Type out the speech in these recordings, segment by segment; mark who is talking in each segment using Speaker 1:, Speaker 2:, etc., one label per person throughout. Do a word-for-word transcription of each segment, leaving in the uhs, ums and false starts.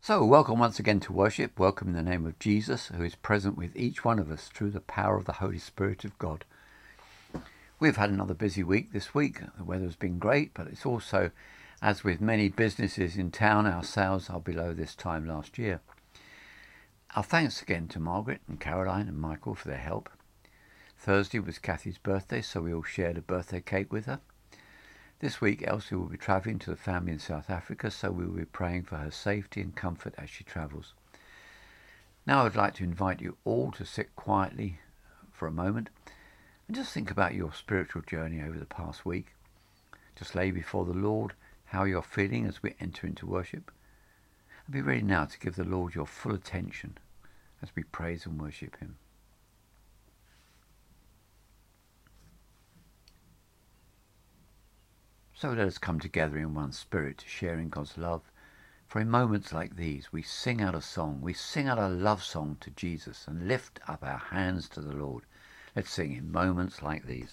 Speaker 1: So, welcome once again to worship. Welcome in the name of Jesus, who is present with each one of us through the power of the Holy Spirit of God. We've had another busy week this week. The weather's been great, but it's also, as with many businesses in town, our sales are below this time last year. Our thanks again to Margaret and Caroline and Michael for their help. Thursday was Kathy's birthday, so we all shared a birthday cake with her. This week, Elsie will be travelling to the family in South Africa, so we will be praying for her safety and comfort as she travels. Now I'd like to invite you all to sit quietly for a moment and just think about your spiritual journey over the past week. Just lay before the Lord how you're feeling as we enter into worship. And be ready now to give the Lord your full attention as we praise and worship Him. So let us come together in one spirit, sharing God's love. For in moments like these, we sing out a song, we sing out a love song to Jesus and lift up our hands to the Lord. Let's sing in moments like these.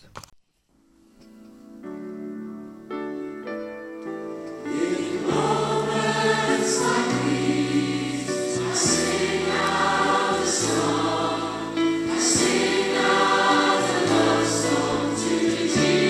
Speaker 2: In moments like these, I sing out a song, I sing out a love song to Jesus.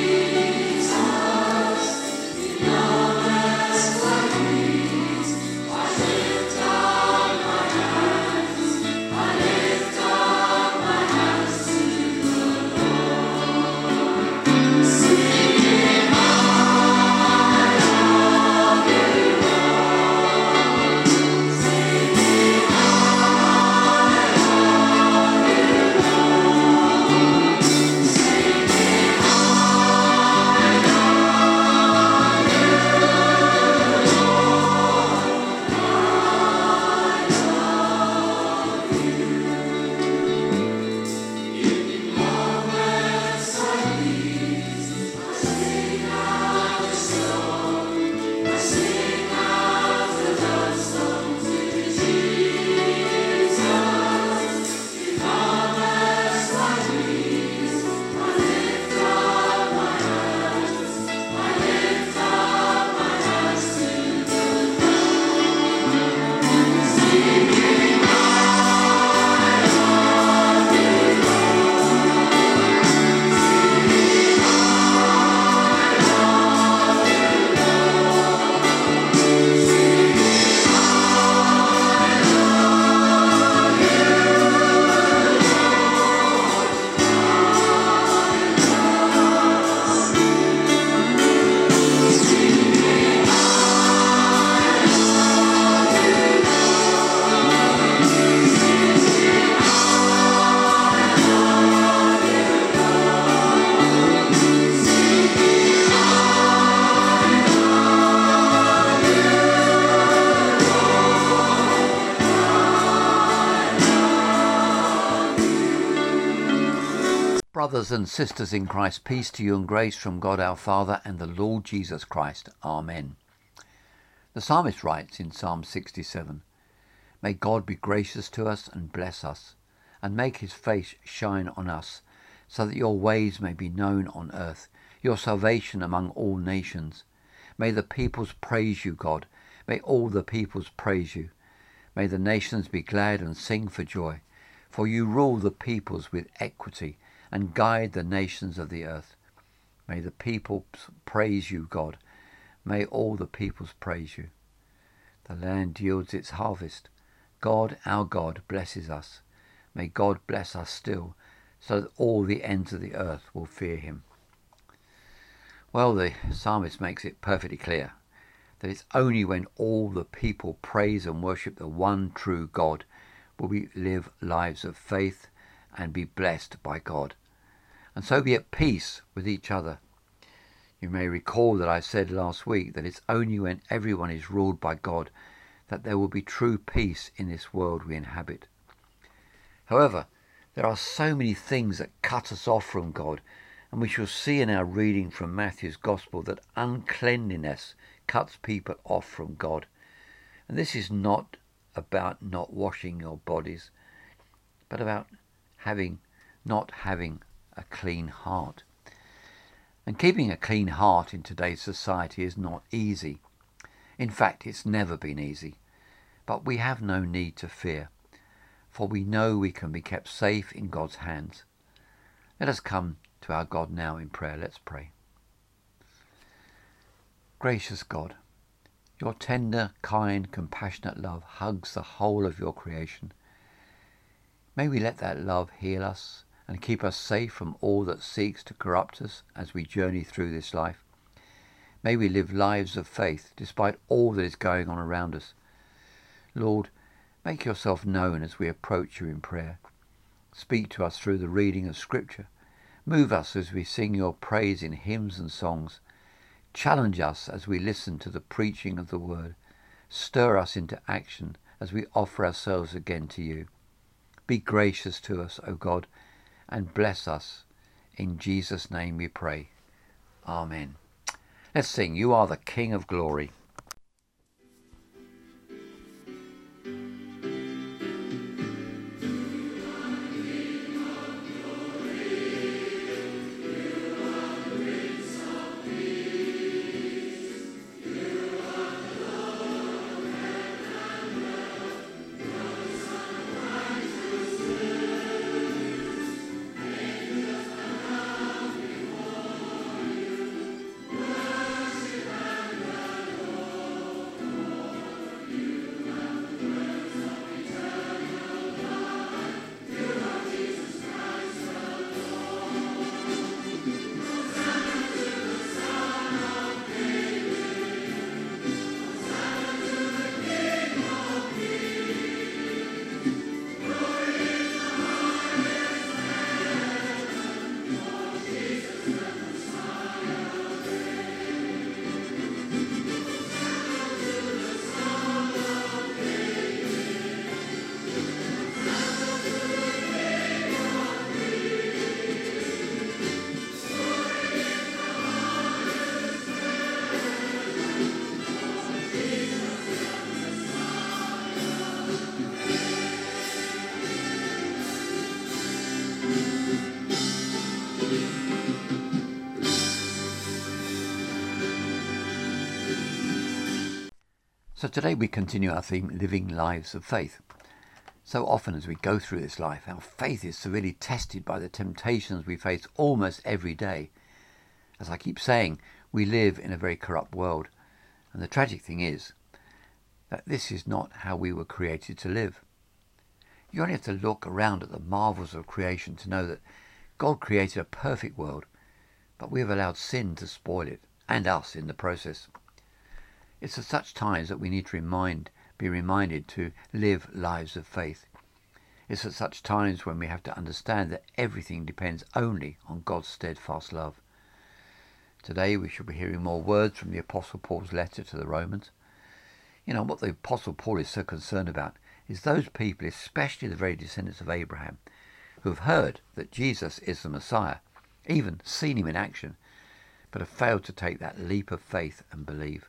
Speaker 1: Brothers and sisters in Christ, peace to you and grace from God our Father and the Lord Jesus Christ. Amen. The psalmist writes in Psalm sixty-seven, "May God be gracious to us and bless us, and make his face shine on us, so that your ways may be known on earth, your salvation among all nations. May the peoples praise you, God. May all the peoples praise you. May the nations be glad and sing for joy, for you rule the peoples with equity and guide the nations of the earth. May the people praise you, God. May all the peoples praise you. The land yields its harvest. God, our God, blesses us. May God bless us still, so that all the ends of the earth will fear him." Well, the psalmist makes it perfectly clear that it's only when all the people praise and worship the one true God will we live lives of faith and be blessed by God, and so be at peace with each other. You may recall that I said last week that it's only when everyone is ruled by God that there will be true peace in this world we inhabit. However, there are so many things that cut us off from God, and we shall see in our reading from Matthew's Gospel that uncleanliness cuts people off from God. And this is not about not washing your bodies, but about having not having a clean heart. And keeping a clean heart in today's society is not easy. In fact, it's never been easy. But we have no need to fear, for we know we can be kept safe in God's hands. Let us come to our God now in prayer. Let's pray. Gracious God, your tender, kind, compassionate love hugs the whole of your creation. May we let that love heal us and keep us safe from all that seeks to corrupt us as we journey through this life. May we live lives of faith despite all that is going on around us. Lord, make yourself known as we approach you in prayer. Speak to us through the reading of Scripture. Move us as we sing your praise in hymns and songs. Challenge us as we listen to the preaching of the word. Stir us into action as we offer ourselves again to you. Be gracious to us, O God, and bless us. In Jesus' name we pray. Amen. Let's sing, You Are the King of Glory. So today we continue our theme, Living Lives of Faith. So often as we go through this life, our faith is severely tested by the temptations we face almost every day. As I keep saying, we live in a very corrupt world. And the tragic thing is that this is not how we were created to live. You only have to look around at the marvels of creation to know that God created a perfect world, but we have allowed sin to spoil it, and us in the process. It's at such times that we need to remind, be reminded to live lives of faith. It's at such times when we have to understand that everything depends only on God's steadfast love. Today we shall be hearing more words from the Apostle Paul's letter to the Romans. You know, what the Apostle Paul is so concerned about is those people, especially the very descendants of Abraham, who have heard that Jesus is the Messiah, even seen him in action, but have failed to take that leap of faith and believe.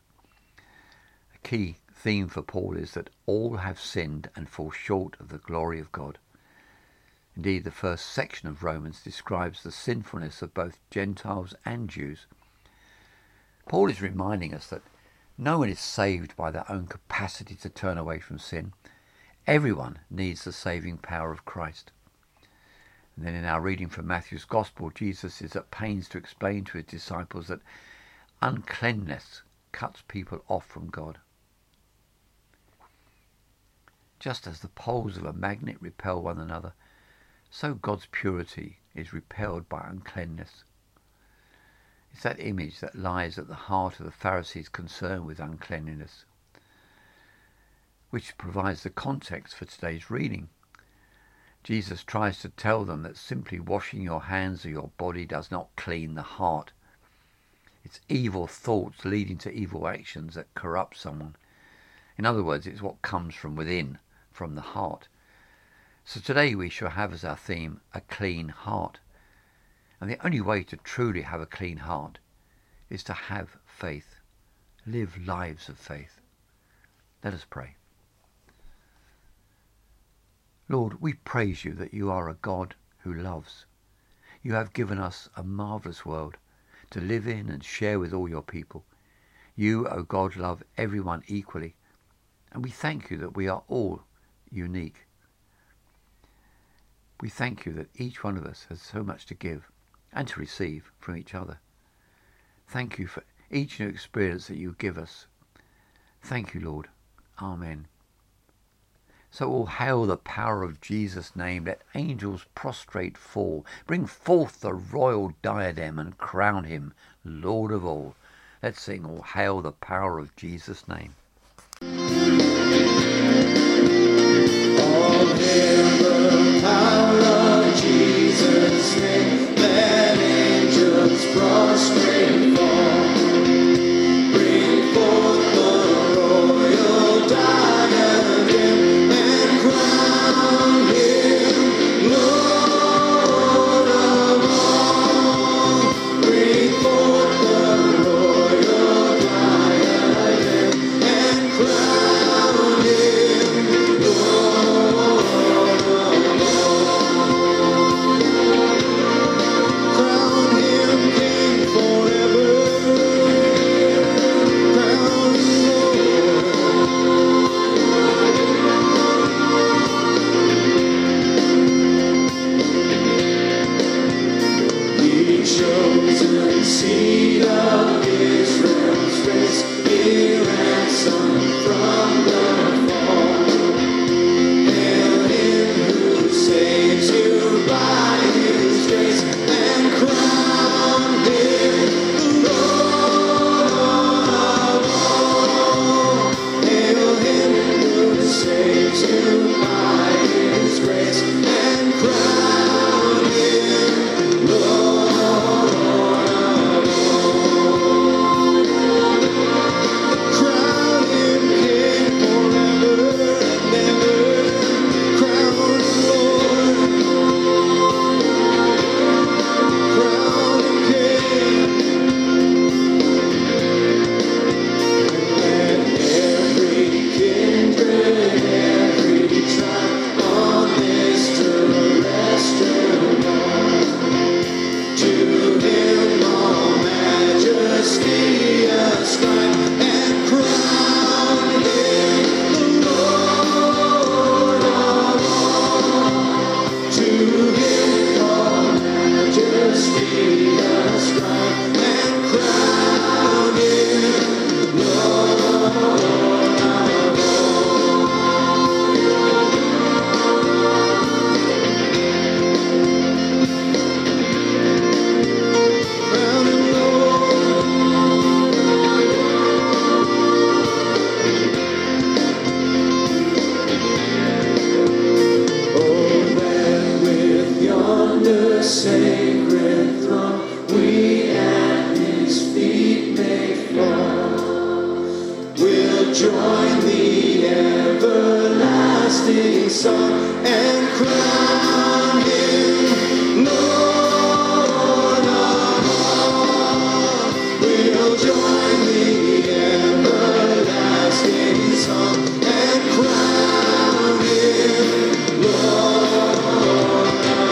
Speaker 1: A key theme for Paul is that all have sinned and fall short of the glory of God. Indeed, the first section of Romans describes the sinfulness of both Gentiles and Jews. Paul is reminding us that no one is saved by their own capacity to turn away from sin. Everyone needs the saving power of Christ. And then in our reading from Matthew's Gospel, Jesus is at pains to explain to his disciples that uncleanness cuts people off from God. Just as the poles of a magnet repel one another, so God's purity is repelled by uncleanness. It's that image that lies at the heart of the Pharisees' concern with uncleanliness, which provides the context for today's reading. Jesus tries to tell them that simply washing your hands or your body does not clean the heart. It's evil thoughts leading to evil actions that corrupt someone. In other words, it's what comes from within, from the heart. So today we shall have as our theme, a clean heart. And the only way to truly have a clean heart is to have faith, live lives of faith. Let us pray. Lord, we praise you that you are a God who loves. You have given us a marvellous world to live in and share with all your people. You, O God, love everyone equally, And we thank you that we are all unique. We thank you that each one of us has so much to give and to receive from each other. Thank you for each new experience that you give us. Thank you, Lord. Amen. So all hail the power of Jesus' name. Let angels prostrate fall. Bring forth the royal diadem and crown him Lord of all. Let's sing all hail the power of Jesus' name.
Speaker 2: All hail the power of Jesus' name. Let angels prostrate fall. Bring forth the royal diadem and crown him Lord of all. Bring forth the royal diadem and crown him Lord of all. Crown him King forever. Crown him Lord. The chosen seed of Israel's race, be ransomed from the fall. Hail him who saves you by his grace, and crown him Lord of all. Hail him who saves you by his grace, and crown him Lord of all. Crown him King forever and ever. Crown him Lord. Crown him King. Let every kindred, every tribe on this terrestrial world, to him all majesty ascribe, and crown him Lord of all. To him all majesty ascribe, and crown him Lord of all. Crown him Lord. Oh, that with yonder sacred throne we at his feet may fall. We'll join the everlasting song and crown him Lord of all. We'll join the everlasting song and crown him Lord of all.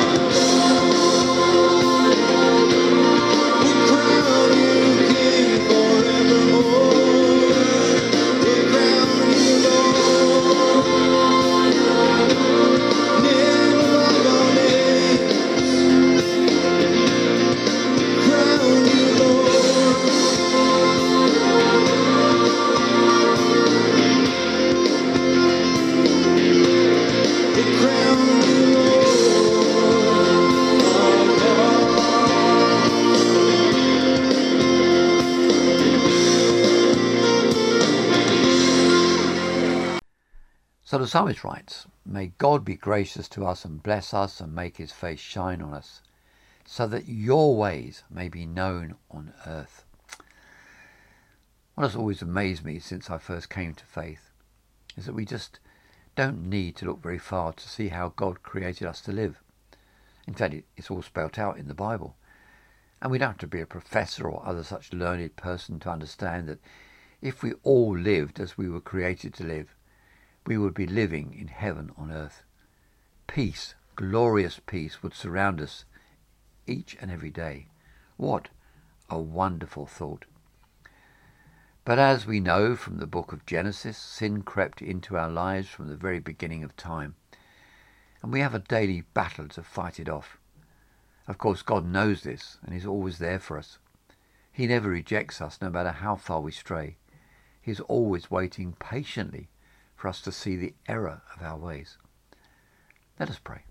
Speaker 2: We'll crown you King forevermore. We'll crown you Lord. Name above all names. Crown you Lord. We'll crown you Lord of all.
Speaker 1: So the psalmist writes, may God be gracious to us and bless us and make his face shine on us, so that your ways may be known on earth. What has always amazed me since I first came to faith is that we just don't need to look very far to see how God created us to live. In fact, it's all spelt out in the Bible. And we don't have to be a professor or other such learned person to understand that if we all lived as we were created to live, we would be living in heaven on earth. Peace, glorious peace, would surround us each and every day. What a wonderful thought. But But as we know from the book of Genesis, sin crept into our lives from the very beginning of time, and we have a daily battle to fight it off. Of course, God knows this and is always there for us. He never rejects us, no matter how far we stray. He is always waiting patiently for us to see the error of our ways. Let us pray.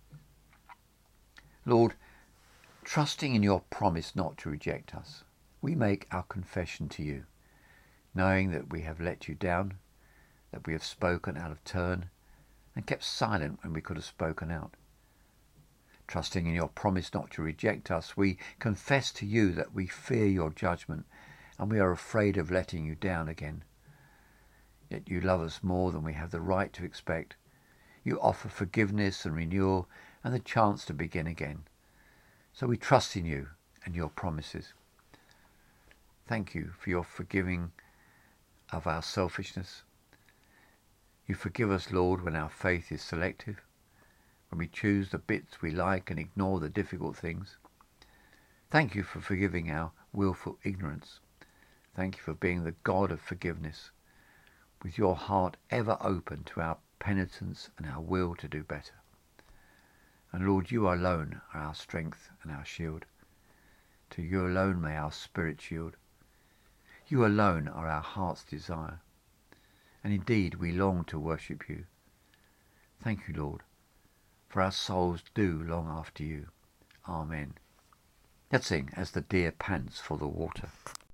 Speaker 1: Lord, trusting in your promise not to reject us, we make our confession to you, knowing that we have let you down, that we have spoken out of turn, and kept silent when we could have spoken out. Trusting in your promise not to reject us, we confess to you that we fear your judgment, and we are afraid of letting you down again. Yet you love us more than we have the right to expect. You offer forgiveness and renewal and the chance to begin again. So we trust in you and your promises. Thank you for your forgiving of our selfishness. You forgive us, Lord, when our faith is selective, when we choose the bits we like and ignore the difficult things. Thank you for forgiving our willful ignorance. Thank you for being the God of forgiveness, with your heart ever open to our penitence and our will to do better. And Lord, you alone are our strength and our shield. To you alone may our spirit yield. You alone are our heart's desire. And indeed we long to worship you. Thank you, Lord, for our souls do long after you. Amen. Let's sing As the Deer Pants for the Water.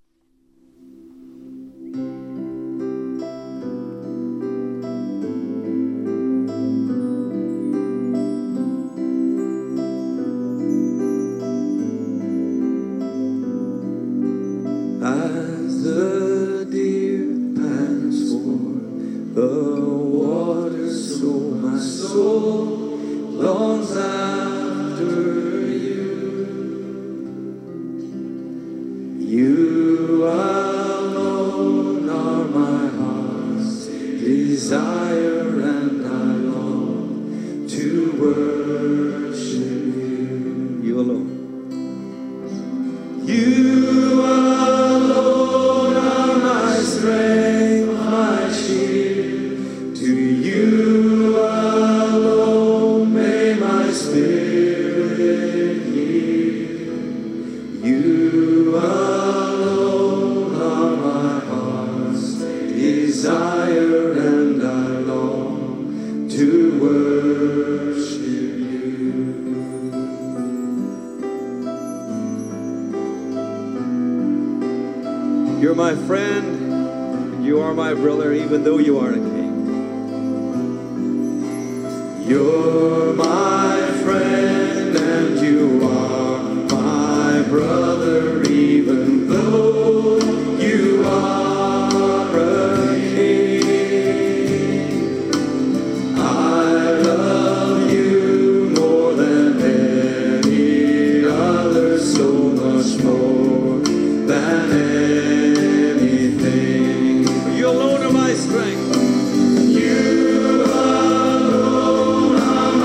Speaker 2: As the deer pants for the water, so my soul longs after you. You alone are my heart's desire, and I long to worship you. You alone. You alone are my strength, my shield. To you alone may my spirit yield. You alone are my heart's desire, and I long to worship you. You're my friend, and you are my brother, even though you are a king. You're my friend, and you are my brother, even though you are a king. I love you more than any other, so much more than anything. You alone are my strength. You alone are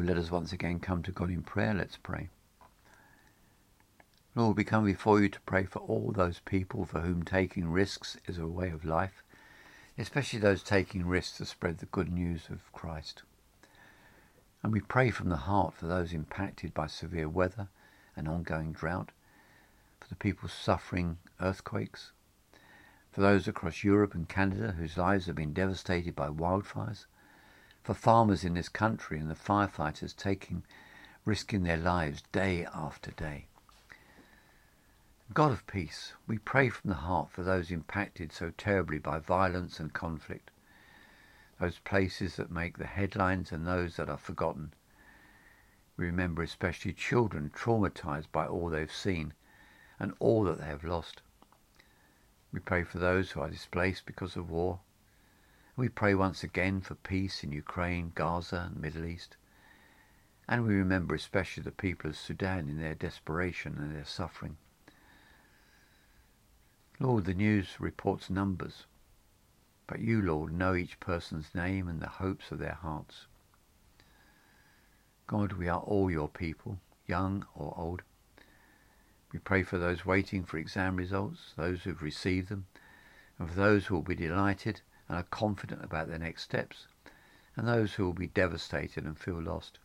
Speaker 1: let us once again come to God in prayer. Let's pray. Lord, we come before you to pray for all those people for whom taking risks is a way of life, especially those taking risks to spread the good news of Christ. And we pray from the heart for those impacted by severe weather and ongoing drought, for the people suffering earthquakes, for those across Europe and Canada whose lives have been devastated by wildfires, for farmers in this country and the firefighters taking risking their lives day after day. God of peace, we pray from the heart for those impacted so terribly by violence and conflict, those places that make the headlines and those that are forgotten. We remember especially children traumatized by all they've seen and all that they have lost. We pray for those who are displaced because of war. We pray once again for peace in Ukraine, Gaza and the Middle East. And we remember especially the people of Sudan in their desperation and their suffering. Lord, the news reports numbers, but you, Lord, know each person's name and the hopes of their hearts. God, we are all your people, young or old. We pray for those waiting for exam results, those who have received them, and for those who will be delighted and are confident about their next steps, and those who will be devastated and feel lost.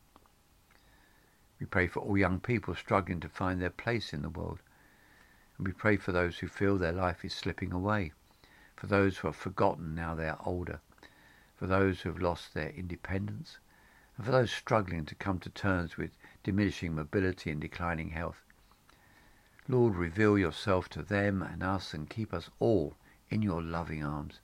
Speaker 1: We pray for all young people struggling to find their place in the world. And we pray for those who feel their life is slipping away, for those who are forgotten now they are older, for those who have lost their independence, and for those struggling to come to terms with diminishing mobility and declining health. Lord, reveal yourself to them and us and keep us all in your loving arms.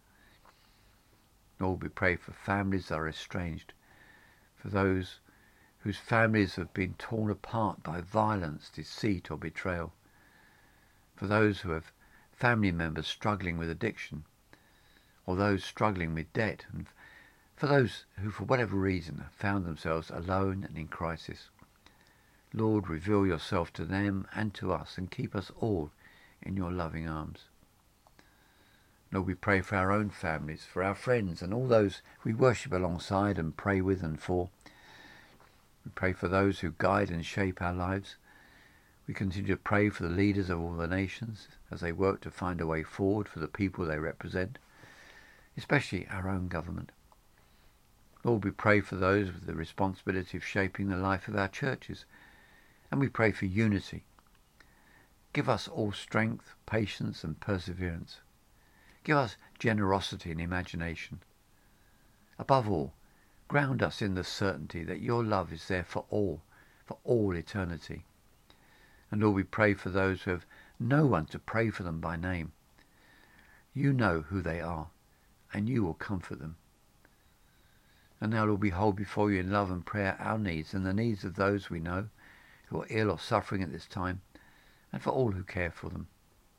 Speaker 1: Lord, we pray for families that are estranged, for those whose families have been torn apart by violence, deceit or betrayal, for those who have family members struggling with addiction, or those struggling with debt, and for those who for whatever reason have found themselves alone and in crisis. Lord, reveal yourself to them and to us and keep us all in your loving arms. Lord, we pray for our own families, for our friends and all those we worship alongside and pray with and for. We pray for those who guide and shape our lives. We continue to pray for the leaders of all the nations as they work to find a way forward for the people they represent, especially our own government. Lord, we pray for those with the responsibility of shaping the life of our churches, and we pray for unity. Give us all strength, patience and perseverance. Give us generosity and imagination. Above all, ground us in the certainty that your love is there for all, for all eternity. And Lord, we pray for those who have no one to pray for them by name. You know who they are, and you will comfort them. And now, Lord, we hold before you in love and prayer our needs and the needs of those we know who are ill or suffering at this time, and for all who care for them.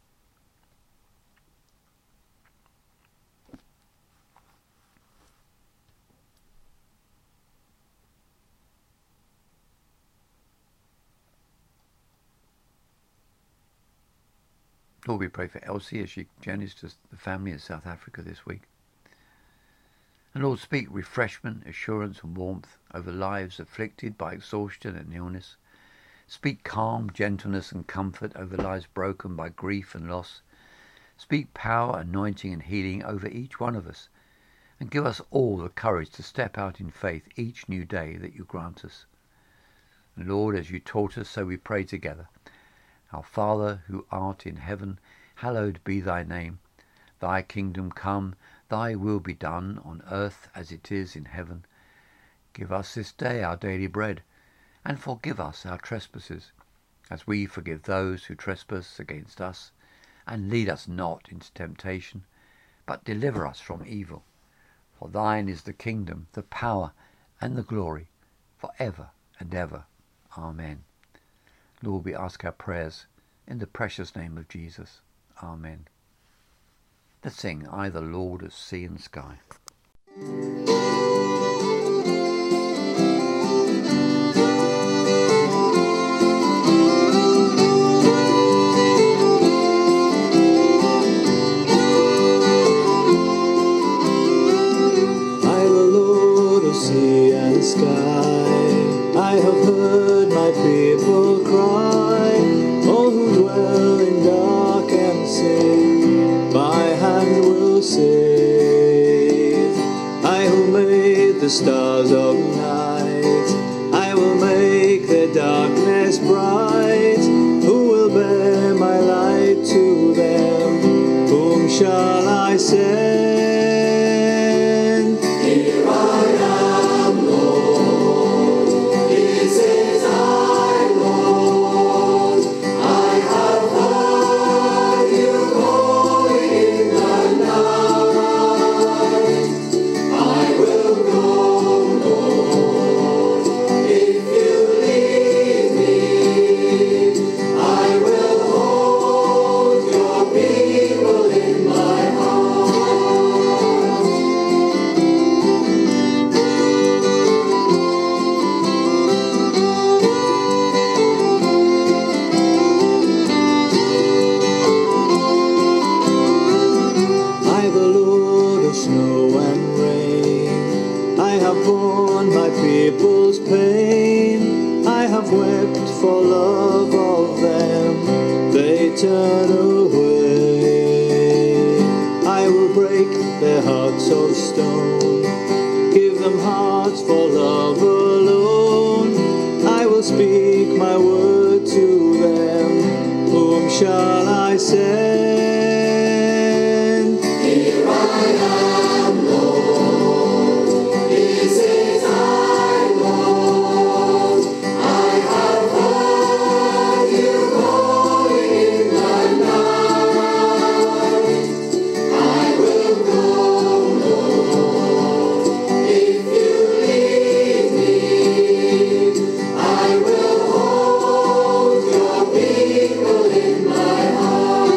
Speaker 1: Lord, we pray for Elsie as she journeys to the family in South Africa this week. And Lord, speak refreshment, assurance and warmth over lives afflicted by exhaustion and illness. Speak calm, gentleness and comfort over lives broken by grief and loss. Speak power, anointing and healing over each one of us. And give us all the courage to step out in faith each new day that you grant us. And Lord, as you taught us, so we pray together. Our Father, who art in heaven, hallowed be thy name. Thy kingdom come, thy will be done on earth as it is in heaven. Give us this day our daily bread, and forgive us our trespasses, as we forgive those who trespass against us. And lead us not into temptation, but deliver us from evil. For thine is the kingdom, the power, and the glory, for ever and ever. Amen. Lord, we ask our prayers in the precious name of Jesus. Amen. Let's sing, I the Lord of sea and sky.
Speaker 2: I the Lord of sea and sky.
Speaker 3: will cry, all who dwell in dark and sin, my hand will save. I who made the stars of night, I will make their darkness bright. Who will bear my light to them? Whom shall I send? Here I am, Lord. This is I, Lord. I have heard you calling in the night. I will go, Lord. If you lead me, I will hold your people in my heart. I, the Lord of snow and rain, I have borne my people's pain. I have wept for love of them, they turn away. I will break their hearts of stone, give them hearts for love alone. I will speak my word to them, whom shall I send? Here I am, Lord. This is I, Lord. I have heard you calling in the night. I will go, Lord. If you lead me, I will hold your people in my heart.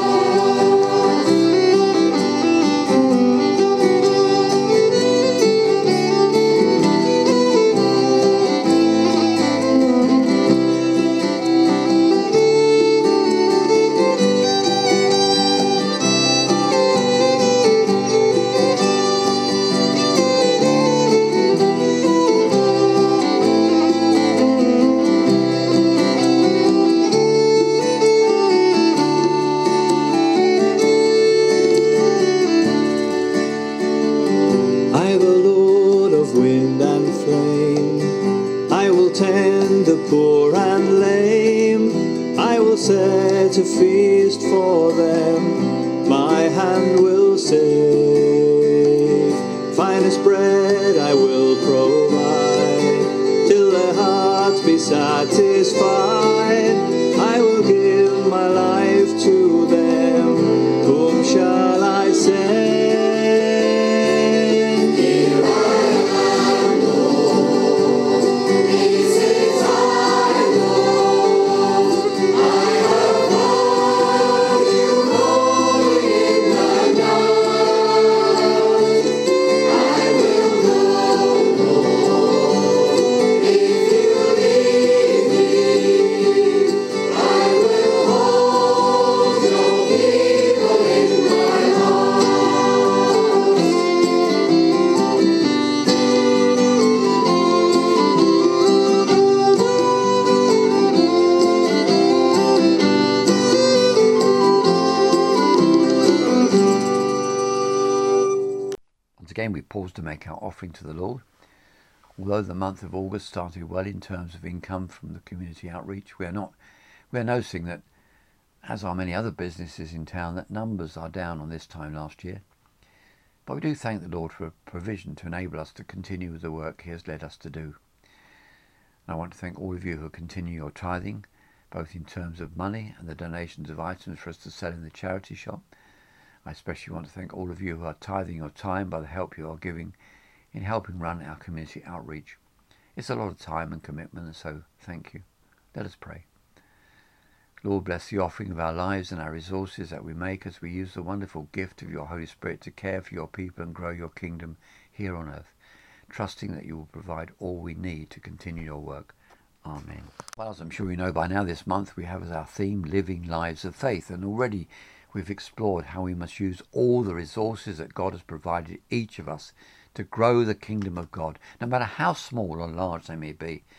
Speaker 3: I, the Lord of wind and flame, I will tend the poor and lame. I will set a feast for them, my hand will save. Finest bread I will provide, till their hearts be satisfied. I will give my life to them, whom shall I send? Here I am, Lord. This is I, Lord. I have heard you calling in the night. I will go, Lord. If you lead me, I will hold your people in my heart.
Speaker 1: Once again, we pause to make our offering to the Lord. Although the month of August started well in terms of income from the community outreach, we are not we are noticing that, as are many other businesses in town, that numbers are down on this time last year. But we do thank the Lord for a provision to enable us to continue with the work He has led us to do. And I want to thank all of you who continue your tithing, both in terms of money and the donations of items for us to sell in the charity shop. I especially want to thank all of you who are tithing your time by the help you are giving in helping run our community outreach. It's a lot of time and commitment, and so thank you. Let us pray. Lord, bless the offering of our lives and our resources that we make as we use the wonderful gift of your Holy Spirit to care for your people and grow your kingdom here on earth, trusting that you will provide all we need to continue your work. Amen. Well, as I'm sure you know by now, this month we have as our theme Living Lives of Faith, and already we've explored how we must use all the resources that God has provided each of us to grow the kingdom of God, no matter how small or large they may be.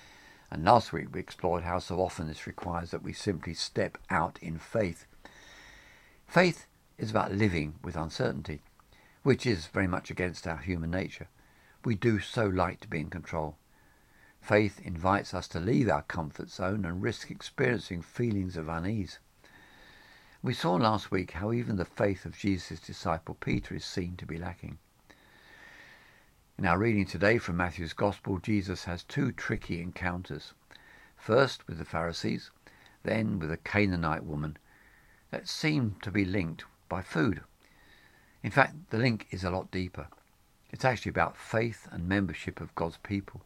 Speaker 1: And last week we explored how so often this requires that we simply step out in faith. Faith is about living with uncertainty, which is very much against our human nature. We do so like to be in control. Faith invites us to leave our comfort zone and risk experiencing feelings of unease. We saw last week how even the faith of Jesus' disciple Peter is seen to be lacking. In our reading today from Matthew's Gospel, Jesus has two tricky encounters. First with the Pharisees, then with a Canaanite woman that seem to be linked by food. In fact, the link is a lot deeper. It's actually about faith and membership of God's people.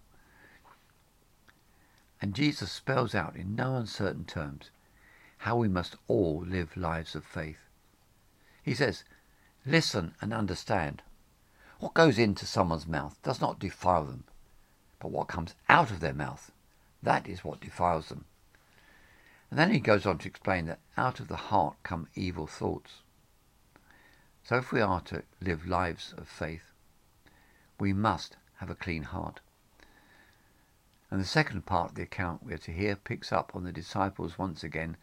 Speaker 1: And Jesus spells out in no uncertain terms how we must all live lives of faith. He says, listen and understand. What goes into someone's mouth does not defile them, but what comes out of their mouth, that is what defiles them. And then he goes on to explain that out of the heart come evil thoughts. So if we are to live lives of faith, we must have a clean heart. And the second part of the account we are to hear picks up on the disciples once again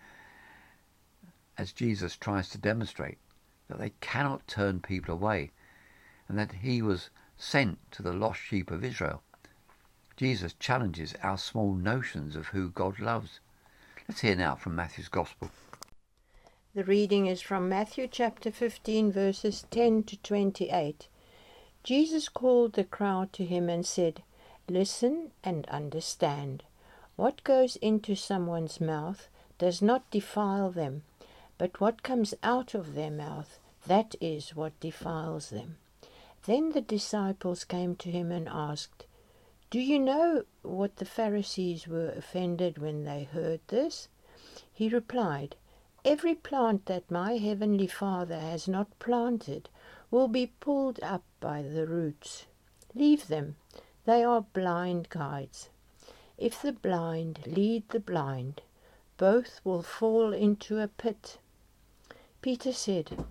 Speaker 1: as Jesus tries to demonstrate that they cannot turn people away and that he was sent to the lost sheep of Israel. Jesus challenges our small notions of who God loves. Let's hear now from Matthew's Gospel.
Speaker 4: The reading is from Matthew chapter fifteen, verses ten to twenty-eight. Jesus called the crowd to him and said, listen and understand. What goes into someone's mouth does not defile them, but what comes out of their mouth, that is what defiles them. Then the disciples came to him and asked, do you know what the Pharisees were offended when they heard this? He replied, every plant that my heavenly Father has not planted will be pulled up by the roots. Leave them, they are blind guides. If the blind lead the blind, both will fall into a pit. Peter said,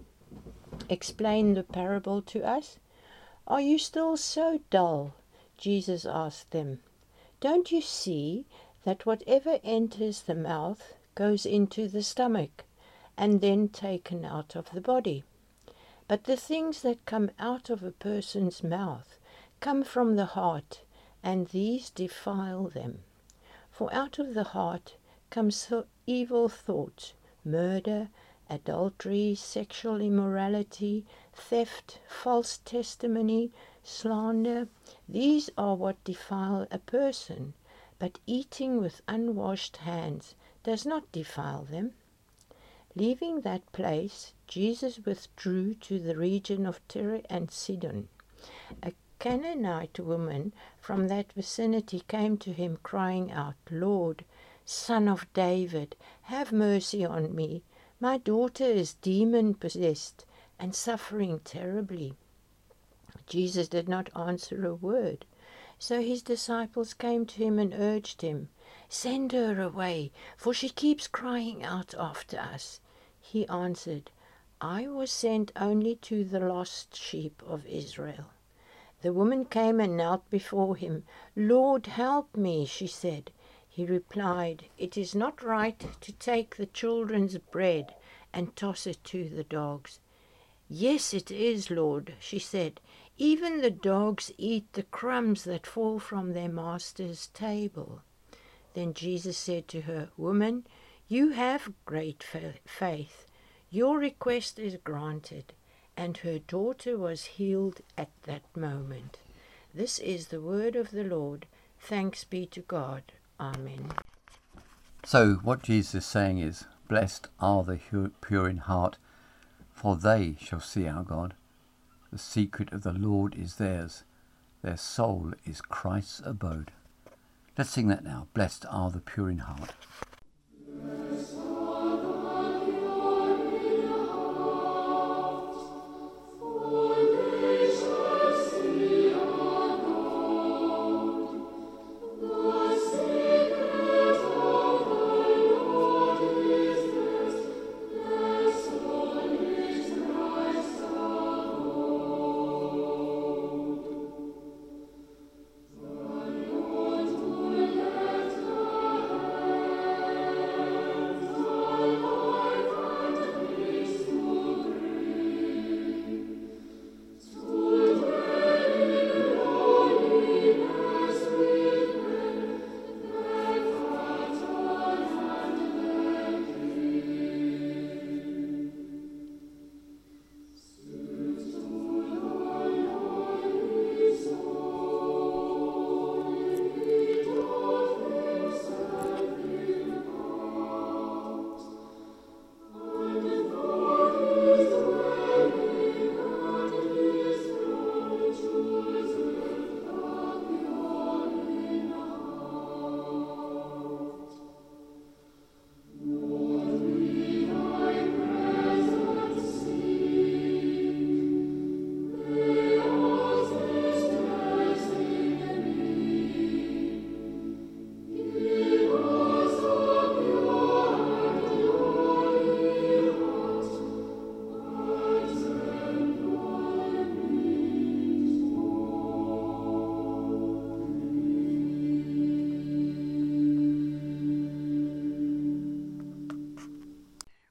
Speaker 4: explain the parable to us. Are you still so dull? Jesus asked them. Don't you see that whatever enters the mouth goes into the stomach and then taken out of the body? But the things that come out of a person's mouth come from the heart, and these defile them. For out of the heart comes evil thoughts, murder, adultery, sexual immorality, theft, false testimony, slander. These are what defile a person, but eating with unwashed hands does not defile them. Leaving that place, Jesus withdrew to the region of Tyre and Sidon. A Canaanite woman from that vicinity came to him, crying out, Lord, Son of David, have mercy on me. My daughter is demon-possessed and suffering terribly. Jesus did not answer a word. So his disciples came to him and urged him, send her away, for she keeps crying out after us. He answered, I was sent only to the lost sheep of Israel. The woman came and knelt before him. Lord, help me, she said. He replied, it is not right to take the children's bread and toss it to the dogs. Yes, it is, Lord, she said. Even the dogs eat the crumbs that fall from their master's table. Then Jesus said to her, Woman, you have great faith. Your request is granted. And her daughter was healed at that moment. This is the word of the Lord. Thanks be to God. Amen.
Speaker 1: So what Jesus is saying is, blessed are the pure in heart, for they shall see our God. The secret of the Lord is theirs. Their soul is Christ's abode. Let's sing that now. Blessed are the pure in heart.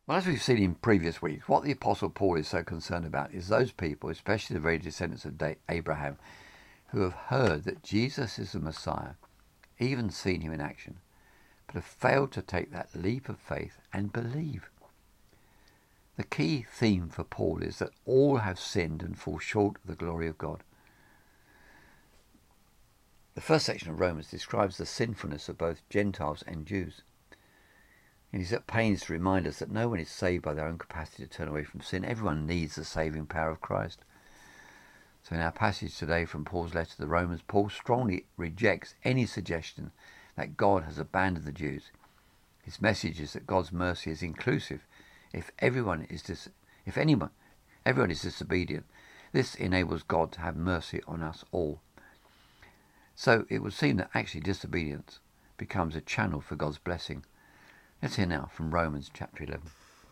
Speaker 1: Well, as we've seen in previous weeks, what the Apostle Paul is so concerned about is those people, especially the very descendants of Abraham, who have heard that Jesus is the Messiah, even seen him in action, but have failed to take that leap of faith and believe. The key theme for Paul is that all have sinned and fall short of the glory of God. The first section of Romans describes the sinfulness of both Gentiles and Jews. And he's at pains to remind us that no one is saved by their own capacity to turn away from sin. Everyone needs the saving power of Christ. So in our passage today from Paul's letter to the Romans, Paul strongly rejects any suggestion that God has abandoned the Jews. His message is that God's mercy is inclusive. If everyone is dis- if anyone, everyone is disobedient, this enables God to have mercy on us all. So it would seem that actually disobedience becomes a channel for God's blessing. Let's hear now from Romans chapter eleven.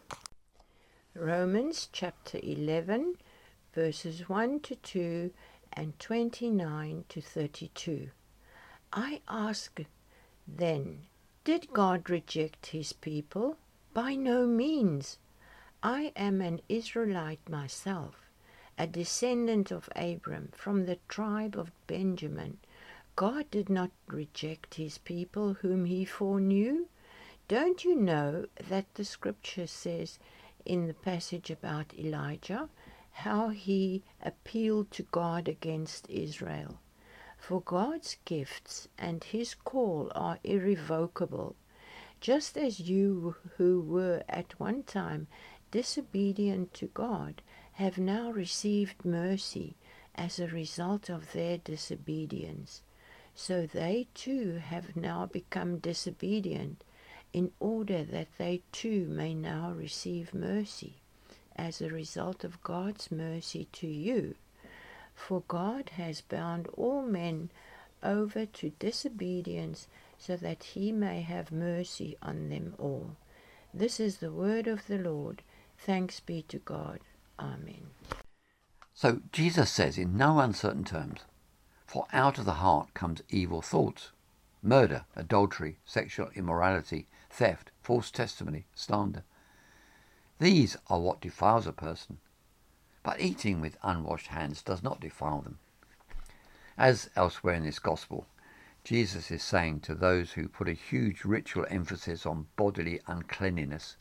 Speaker 4: Romans chapter eleven, verses one to two and twenty-nine to thirty-two. I ask then, did God reject his people? By no means. I am an Israelite myself, a descendant of Abram from the tribe of Benjamin. God did not reject his people whom he foreknew. Don't you know that the scripture says in the passage about Elijah how he appealed to God against Israel? For God's gifts and his call are irrevocable. Just as you who were at one time disobedient to God have now received mercy as a result of their disobedience, so they too have now become disobedient, in order that they too may now receive mercy as a result of God's mercy to you. For God has bound all men over to disobedience, so that he may have mercy on them all. This is the word of the Lord. Thanks be to God. Amen.
Speaker 1: So Jesus says in no uncertain terms, for out of the heart comes evil thoughts, murder, adultery, sexual immorality, theft, false testimony, slander. These are what defiles a person, but eating with unwashed hands does not defile them. As elsewhere in this gospel, Jesus is saying to those who put a huge ritual emphasis on bodily uncleanliness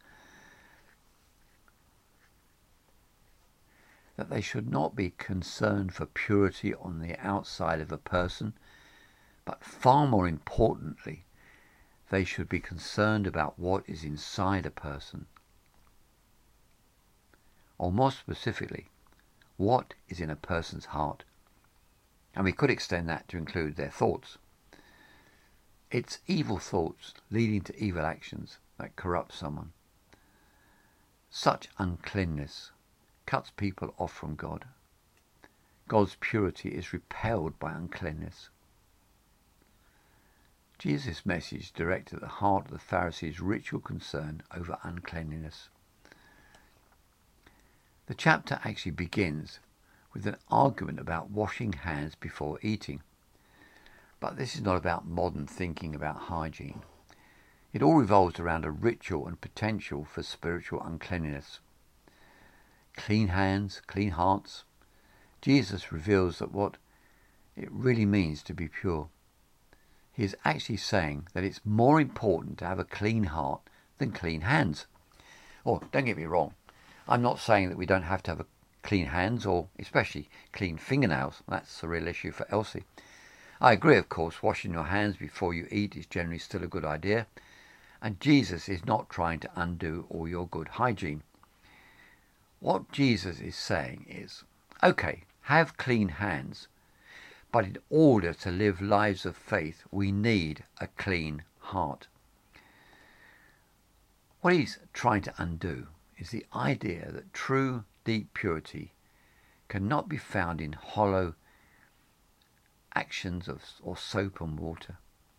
Speaker 1: that they should not be concerned for purity on the outside of a person, but far more importantly, they should be concerned about what is inside a person. Or more specifically, what is in a person's heart. And we could extend that to include their thoughts. It's evil thoughts leading to evil actions that corrupt someone. Such uncleanness cuts people off from God. God's purity is repelled by uncleanness. Jesus' message directed at the heart of the Pharisees' ritual concern over uncleanliness. The chapter actually begins with an argument about washing hands before eating. But this is not about modern thinking about hygiene. It all revolves around a ritual and potential for spiritual uncleanliness. Clean hands, clean hearts. Jesus reveals that what it really means to be pure. He is actually saying that it's more important to have a clean heart than clean hands. Or, don't get me wrong, I'm not saying that we don't have to have a clean hands or especially clean fingernails. That's a real issue for Elsie. I agree, of course, washing your hands before you eat is generally still a good idea. And Jesus is not trying to undo all your good hygiene. What Jesus is saying is, okay, have clean hands, but in order to live lives of faith, we need a clean heart. What he's trying to undo is the idea that true, deep purity cannot be found in hollow actions of or soap and water.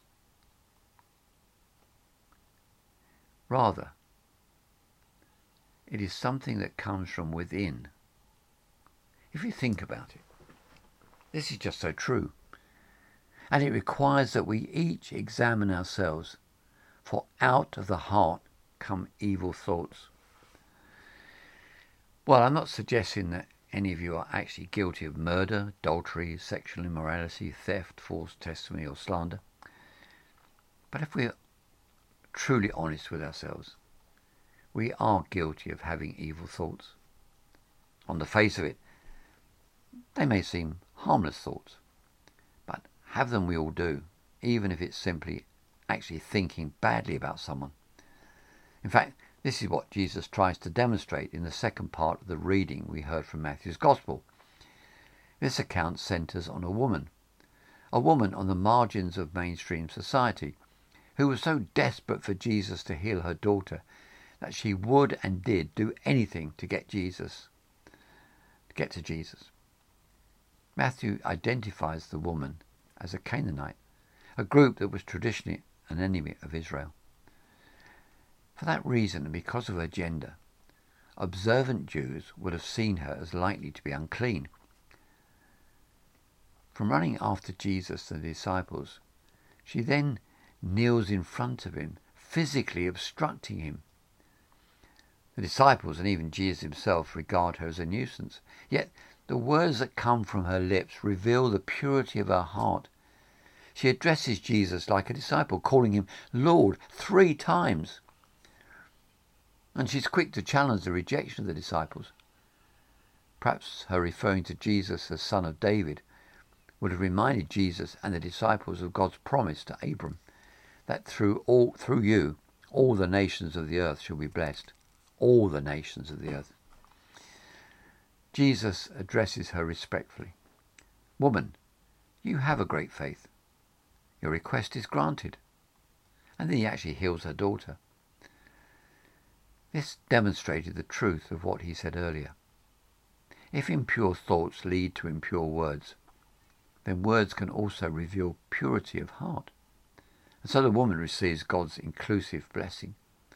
Speaker 1: Rather, it is something that comes from within. If you think about it, this is just so true. And it requires that we each examine ourselves, for out of the heart come evil thoughts. Well, I'm not suggesting that any of you are actually guilty of murder, adultery, sexual immorality, theft, false testimony or slander. But if we're truly honest with ourselves, we are guilty of having evil thoughts. On the face of it, they may seem harmless thoughts, but have them we all do, even if it's simply actually thinking badly about someone. In fact, this is what Jesus tries to demonstrate in the second part of the reading we heard from Matthew's Gospel. This account centres on a woman, a woman on the margins of mainstream society, who was so desperate for Jesus to heal her daughter that she would and did do anything to get Jesus, to get to Jesus. Matthew identifies the woman as a Canaanite, a group that was traditionally an enemy of Israel. For that reason, and because of her gender, observant Jews would have seen her as likely to be unclean. From running after Jesus and the disciples, she then kneels in front of him, physically obstructing him. The disciples and even Jesus himself regard her as a nuisance, yet the words that come from her lips reveal the purity of her heart. She addresses Jesus like a disciple, calling him Lord three times. And she's quick to challenge the rejection of the disciples. Perhaps her referring to Jesus as son of David would have reminded Jesus and the disciples of God's promise to Abram, that through all through you all the nations of the earth shall be blessed. All the nations of the earth. Jesus addresses her respectfully. Woman, you have a great faith. Your request is granted. And then he actually heals her daughter. This demonstrated the truth of what he said earlier. If impure thoughts lead to impure words, then words can also reveal purity of heart. And so the woman receives God's inclusive blessing.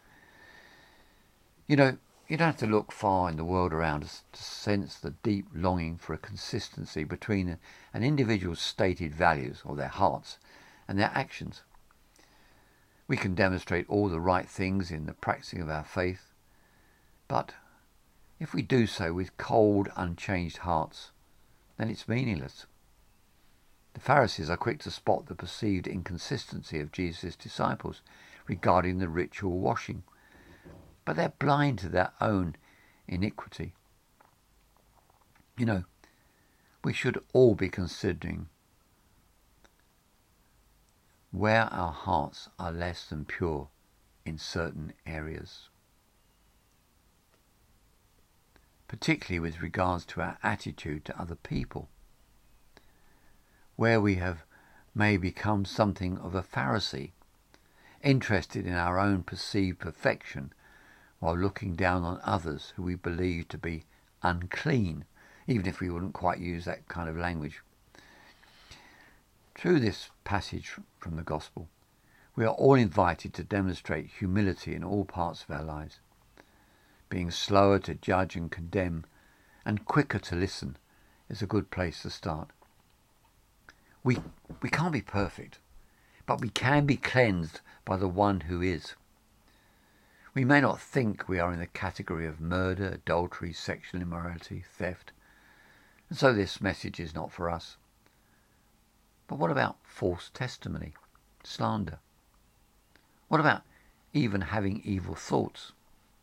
Speaker 1: You know, you don't have to look far in the world around us to sense the deep longing for a consistency between an individual's stated values, or their hearts, and their actions. We can demonstrate all the right things in the practicing of our faith, but if we do so with cold, unchanged hearts, then it's meaningless. The Pharisees are quick to spot the perceived inconsistency of Jesus' disciples regarding the ritual washing, but they're blind to their own iniquity. You know, we should all be considering where our hearts are less than pure in certain areas, particularly with regards to our attitude to other people, where we have may become something of a Pharisee, interested in our own perceived perfection while looking down on others who we believe to be unclean, even if we wouldn't quite use that kind of language. Through this passage from the Gospel, we are all invited to demonstrate humility in all parts of our lives. Being slower to judge and condemn and quicker to listen is a good place to start. We, we can't be perfect, but we can be cleansed by the one who is. We may not think we are in the category of murder, adultery, sexual immorality, theft, and so this message is not for us. But what about false testimony, slander? What about even having evil thoughts?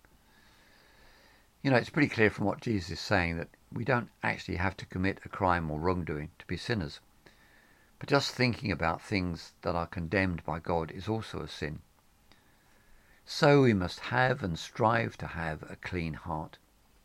Speaker 1: You know, it's pretty clear from what Jesus is saying that we don't actually have to commit a crime or wrongdoing to be sinners. But just thinking about things that are condemned by God is also a sin. So we must have and strive to have a clean heart.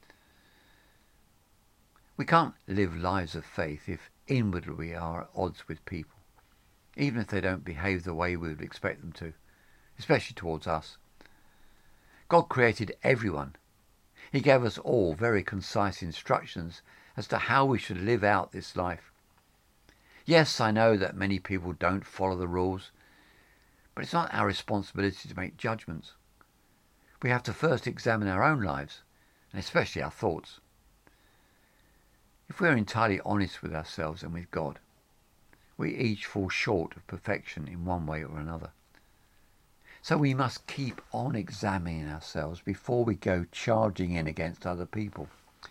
Speaker 1: We can't live lives of faith if inwardly we are at odds with people, even if they don't behave the way we would expect them to, especially towards us. God created everyone. He gave us all very concise instructions as to how we should live out this life. Yes, I know that many people don't follow the rules, but it's not our responsibility to make judgments. We have to first examine our own lives, and especially our thoughts. If we are entirely honest with ourselves and with God, we each fall short of perfection in one way or another. So we must keep on examining ourselves before we go charging in against other people.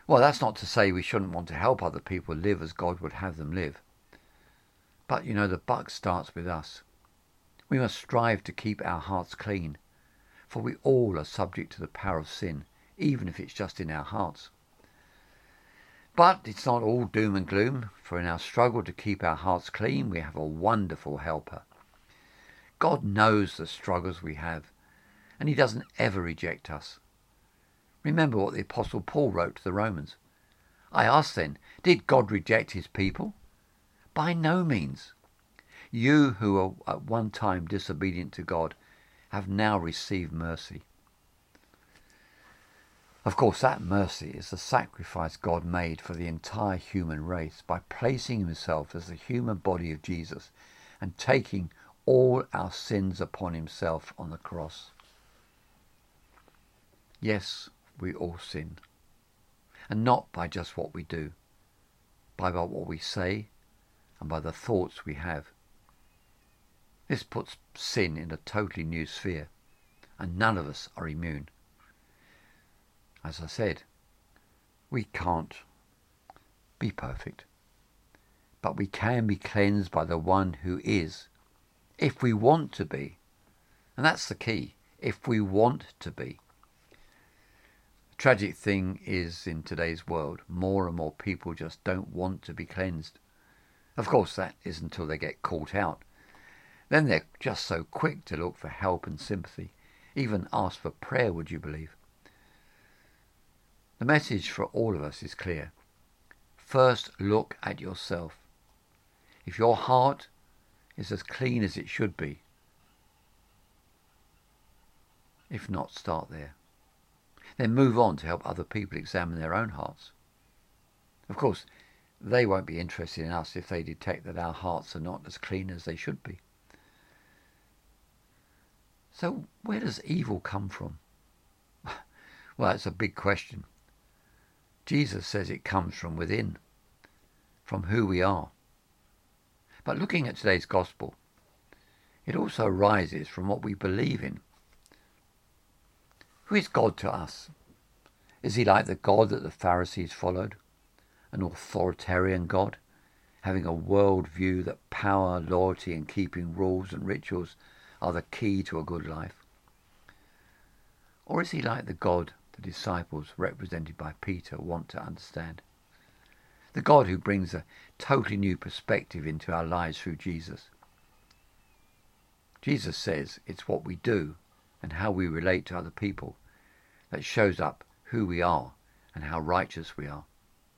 Speaker 1: Well, that's not to say we shouldn't want to help other people live as God would have them live. But, you know, the buck starts with us. We must strive to keep our hearts clean, for we all are subject to the power of sin, even if it's just in our hearts. But it's not all doom and gloom, for in our struggle to keep our hearts clean, we have a wonderful helper. God knows the struggles we have, and he doesn't ever reject us. Remember what the Apostle Paul wrote to the Romans. I ask then, did God reject his people? By no means. You who were at one time disobedient to God have now received mercy. Of course, that mercy is the sacrifice God made for the entire human race by placing himself as the human body of Jesus and taking all our sins upon himself on the cross. Yes, we all sin, and not by just what we do, by what we say and by the thoughts we have. This puts sin in a totally new sphere, and none of us are immune. As I said, we can't be perfect, but we can be cleansed by the one who is, if we want to be. And that's the key, if we want to be. The tragic thing is, in today's world, more and more people just don't want to be cleansed. Of course, that is until they get caught out. Then they're just so quick to look for help and sympathy, even ask for prayer, would you believe? The message for all of us is clear. First, look at yourself. If your heart is as clean as it should be, if not, start there. Then move on to help other people examine their own hearts. Of course, they won't be interested in us if they detect that our hearts are not as clean as they should be. So where does evil come from? Well, it's a big question. Jesus says it comes from within, from who we are. But looking at today's gospel, it also arises from what we believe in. Who is God to us? Is he like the God that the Pharisees followed? An authoritarian God, having a world view that power, loyalty and keeping rules and rituals are the key to a good life? Or is he like the God the disciples, represented by Peter, want to understand? The God who brings a totally new perspective into our lives through Jesus. Jesus says it's what we do and how we relate to other people that shows up who we are and how righteous we are.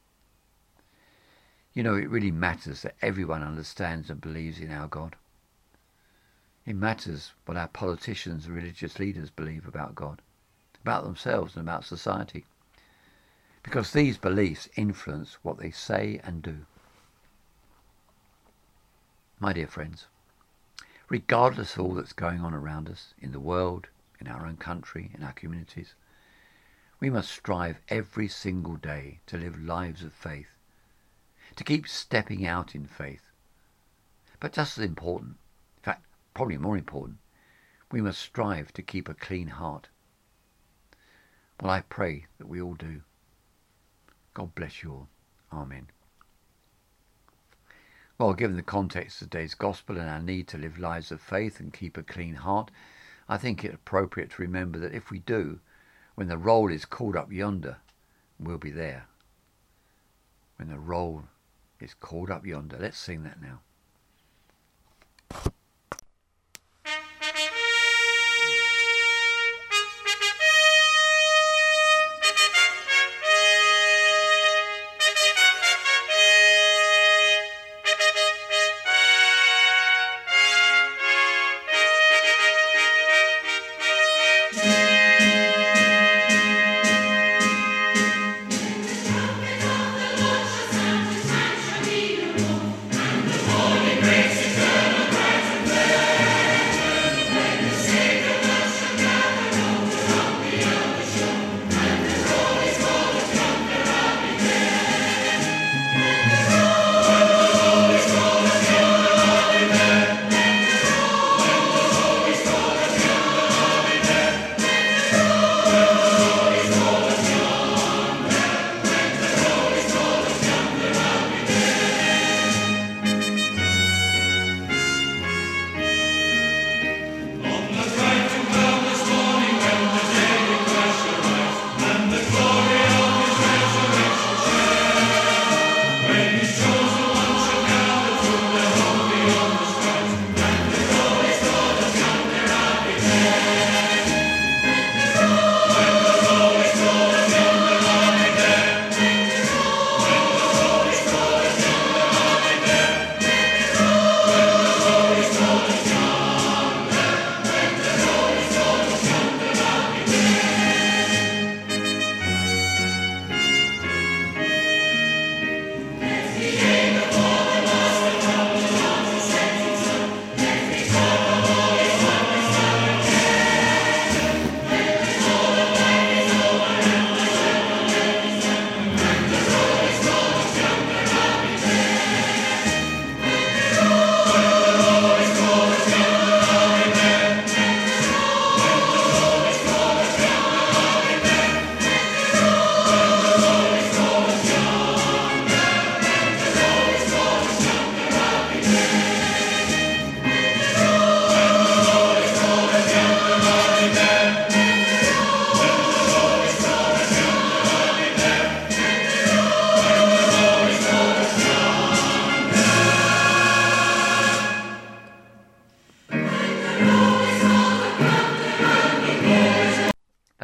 Speaker 1: You know, it really matters that everyone understands and believes in our God. It matters what our politicians and religious leaders believe about God, about themselves and about society, because these beliefs influence what they say and do. My dear friends, regardless of all that's going on around us, in the world, in our own country, in our communities, we must strive every single day to live lives of faith, to keep stepping out in faith. But just as important, in fact, probably more important, we must strive to keep a clean heart. Well, I pray that we all do. God bless you all. Amen. Well, given the context of today's gospel and our need to live lives of faith and keep a clean heart, I think it appropriate to remember that if we do, when the roll is called up yonder, we'll be there. When the roll is called up yonder. Let's sing that now.
Speaker 5: Grace eternal.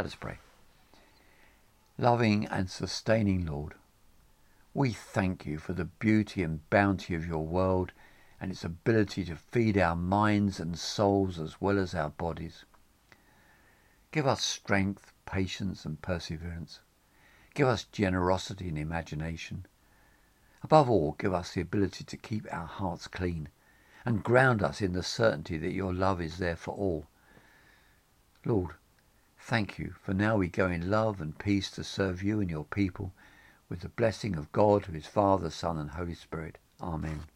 Speaker 1: Let us pray. Loving and sustaining Lord, we thank you for the beauty and bounty of your world and its ability to feed our minds and souls as well as our bodies. Give us strength, patience and perseverance. Give us generosity and imagination. Above all, give us the ability to keep our hearts clean and ground us in the certainty that your love is there for all. Lord, thank you, for now we go in love and peace to serve you and your people with the blessing of God, who is Father, Son and Holy Spirit. Amen.